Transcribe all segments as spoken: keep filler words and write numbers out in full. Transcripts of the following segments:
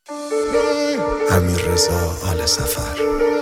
امیررضا آل سفر.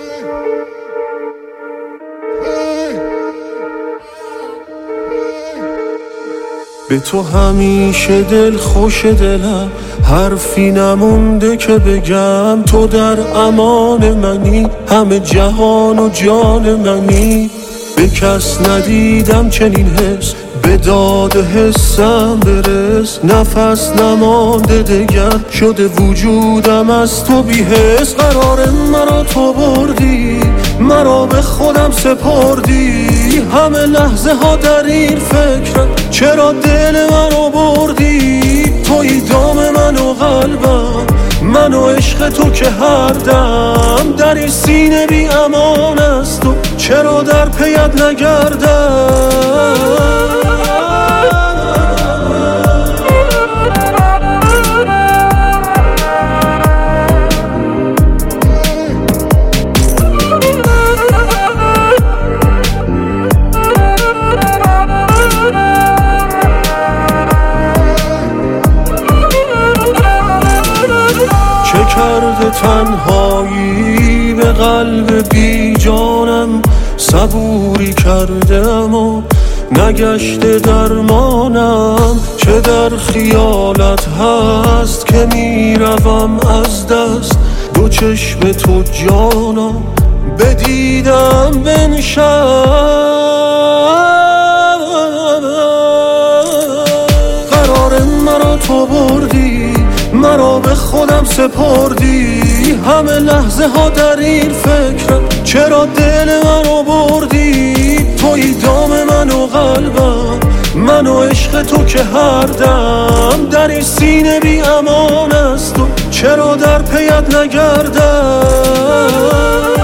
به تو همیشه دل خوش دلم، حرفی نمونده که بگم. تو در امان منی، همه جهان و جان منی. به کس ندیدم چنین حس، به داد حسم برس. نفس نمانده دگر، شده وجودم از تو بی حس. قرار مرا تو بردی، مرا به خودم سپردی. همه لحظه ها در این فکرم، چرا دل منو بردی. توی دام من و قلبم، من و عشق تو که هر دم در این سینه بی امان است. تو چرا در پیت نگردم. چه کرده تنهایی به قلب بی جانم. صبوری کرده اما نگشته درمانم. چه در خیالت هست که میروم از دست. دو چشم تو جانم بدیدم بنشم. قرار مرا تو بردی، مرا به خودم سپردی. همه لحظه ها در این فکرم، چرا دل منو بردی. توی دام من و قلبم، من و عشق تو که هر دم در این سینه بی امان است. تو چرا در پیت نگردم.